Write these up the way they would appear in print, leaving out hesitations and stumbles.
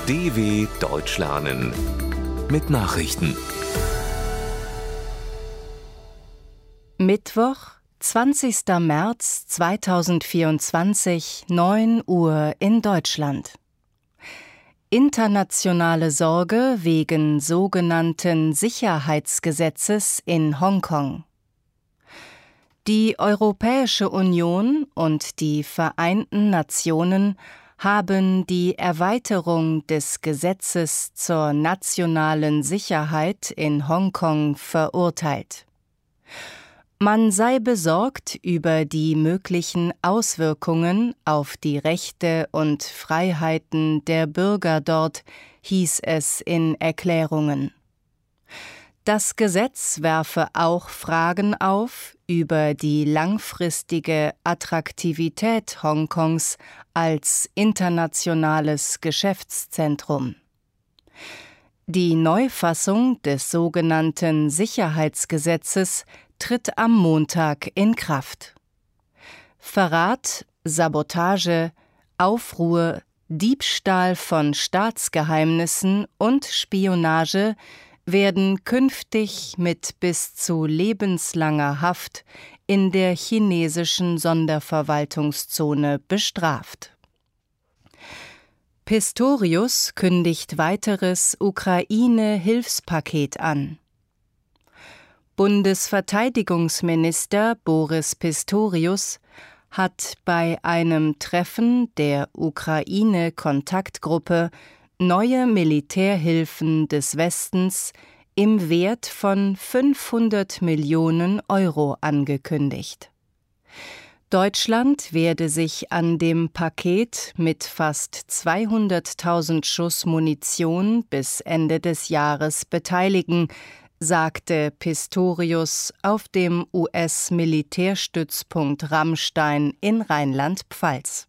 DW Deutsch lernen mit Nachrichten. Mittwoch, 20. März 2024, 9 Uhr in Deutschland. Internationale Sorge wegen sogenannten Sicherheitsgesetzes in Hongkong. Die Europäische Union und die Vereinten Nationen haben die Erweiterung des Gesetzes zur nationalen Sicherheit in Hongkong verurteilt. Man sei besorgt über die möglichen Auswirkungen auf die Rechte und Freiheiten der Bürger dort, hieß es in Erklärungen. Das Gesetz werfe auch Fragen auf über die langfristige Attraktivität Hongkongs als internationales Geschäftszentrum. Die Neufassung des sogenannten Sicherheitsgesetzes tritt am Montag in Kraft. Verrat, Sabotage, Aufruhr, Diebstahl von Staatsgeheimnissen und Spionage werden künftig mit bis zu lebenslanger Haft in der chinesischen Sonderverwaltungszone bestraft. Pistorius kündigt weiteres Ukraine-Hilfspaket an. Bundesverteidigungsminister Boris Pistorius hat bei einem Treffen der Ukraine-Kontaktgruppe neue Militärhilfen des Westens im Wert von 500 Millionen Euro angekündigt. Deutschland werde sich an dem Paket mit fast 200.000 Schuss Munition bis Ende des Jahres beteiligen, sagte Pistorius auf dem US-Militärstützpunkt Ramstein in Rheinland-Pfalz.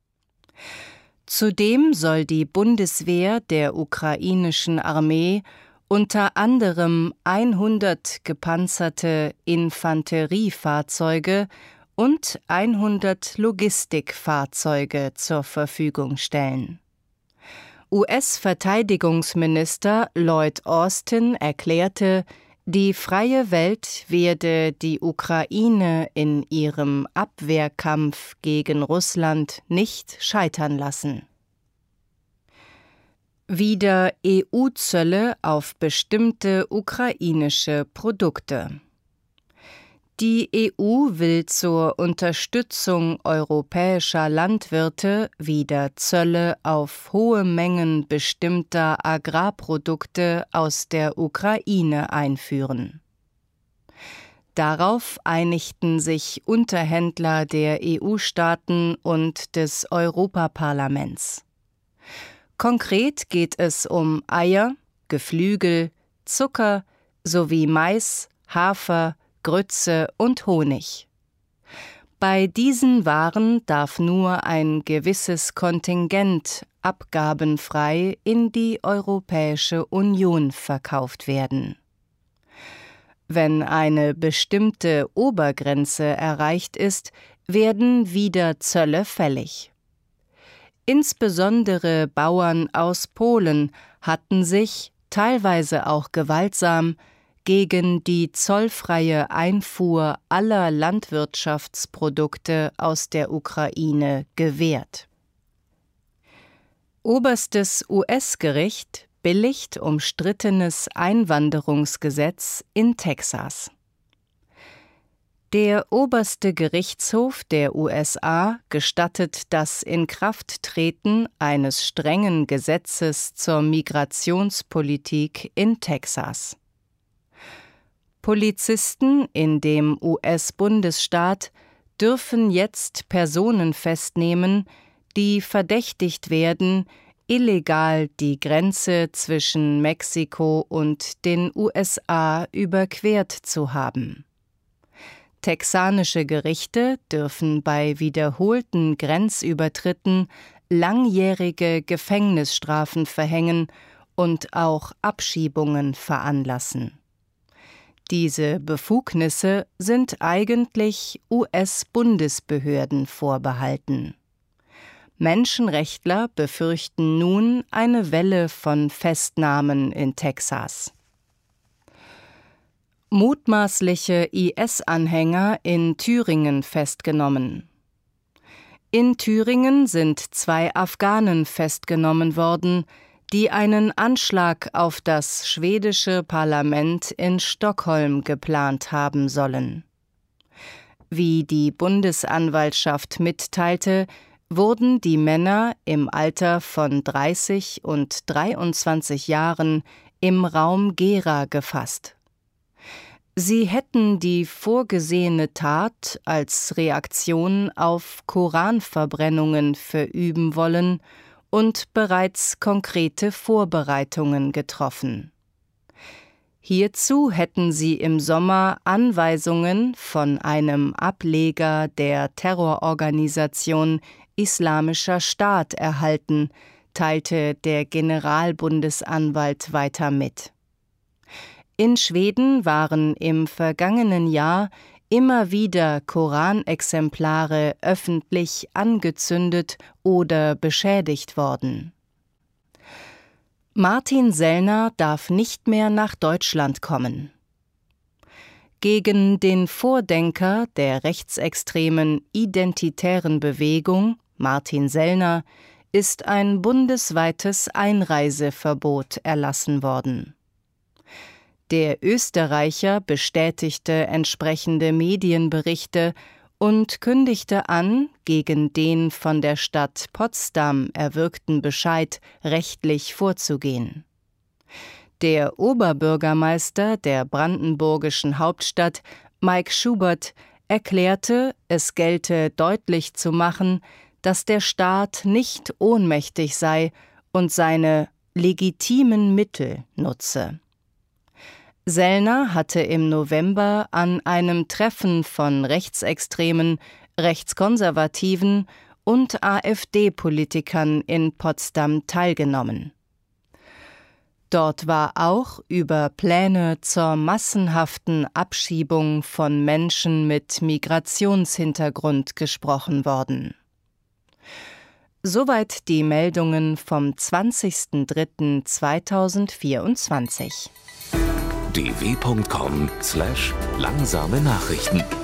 Zudem soll die Bundeswehr der ukrainischen Armee unter anderem 100 gepanzerte Infanteriefahrzeuge und 100 Logistikfahrzeuge zur Verfügung stellen. US-Verteidigungsminister Lloyd Austin erklärte, die freie Welt werde die Ukraine in ihrem Abwehrkampf gegen Russland nicht scheitern lassen. Wieder EU-Zölle auf bestimmte ukrainische Produkte. Die EU will zur Unterstützung europäischer Landwirte wieder Zölle auf hohe Mengen bestimmter Agrarprodukte aus der Ukraine einführen. Darauf einigten sich Unterhändler der EU-Staaten und des Europaparlaments. Konkret geht es um Eier, Geflügel, Zucker sowie Mais, Hafer, Grütze und Honig. Bei diesen Waren darf nur ein gewisses Kontingent abgabenfrei in die Europäische Union verkauft werden. Wenn eine bestimmte Obergrenze erreicht ist, werden wieder Zölle fällig. Insbesondere Bauern aus Polen hatten sich, teilweise auch gewaltsam, gegen die zollfreie Einfuhr aller Landwirtschaftsprodukte aus der Ukraine gewehrt. Oberstes US-Gericht billigt umstrittenes Einwanderungsgesetz in Texas. Der oberste Gerichtshof der USA gestattet das Inkrafttreten eines strengen Gesetzes zur Migrationspolitik in Texas. Polizisten in dem US-Bundesstaat dürfen jetzt Personen festnehmen, die verdächtigt werden, illegal die Grenze zwischen Mexiko und den USA überquert zu haben. Texanische Gerichte dürfen bei wiederholten Grenzübertritten langjährige Gefängnisstrafen verhängen und auch Abschiebungen veranlassen. Diese Befugnisse sind eigentlich US-Bundesbehörden vorbehalten. Menschenrechtler befürchten nun eine Welle von Festnahmen in Texas. Mutmaßliche IS-Anhänger in Thüringen festgenommen. In Thüringen sind 2 Afghanen festgenommen worden, die einen Anschlag auf das schwedische Parlament in Stockholm geplant haben sollen. Wie die Bundesanwaltschaft mitteilte, wurden die Männer im Alter von 30 und 23 Jahren im Raum Gera gefasst. Sie hätten die vorgesehene Tat als Reaktion auf Koranverbrennungen verüben wollen und bereits konkrete Vorbereitungen getroffen. Hierzu hätten sie im Sommer Anweisungen von einem Ableger der Terrororganisation Islamischer Staat erhalten, teilte der Generalbundesanwalt weiter mit. In Schweden waren im vergangenen Jahr immer wieder Koranexemplare öffentlich angezündet oder beschädigt worden. Martin Sellner darf nicht mehr nach Deutschland kommen. Gegen den Vordenker der rechtsextremen identitären Bewegung, Martin Sellner, ist ein bundesweites Einreiseverbot erlassen worden. Der Österreicher bestätigte entsprechende Medienberichte und kündigte an, gegen den von der Stadt Potsdam erwirkten Bescheid rechtlich vorzugehen. Der Oberbürgermeister der brandenburgischen Hauptstadt, Mike Schubert, erklärte, es gelte deutlich zu machen, dass der Staat nicht ohnmächtig sei und seine legitimen Mittel nutze. Sellner hatte im November an einem Treffen von Rechtsextremen, Rechtskonservativen und AfD-Politikern in Potsdam teilgenommen. Dort war auch über Pläne zur massenhaften Abschiebung von Menschen mit Migrationshintergrund gesprochen worden. Soweit die Meldungen vom 20.03.2024. dw.com/langsame Nachrichten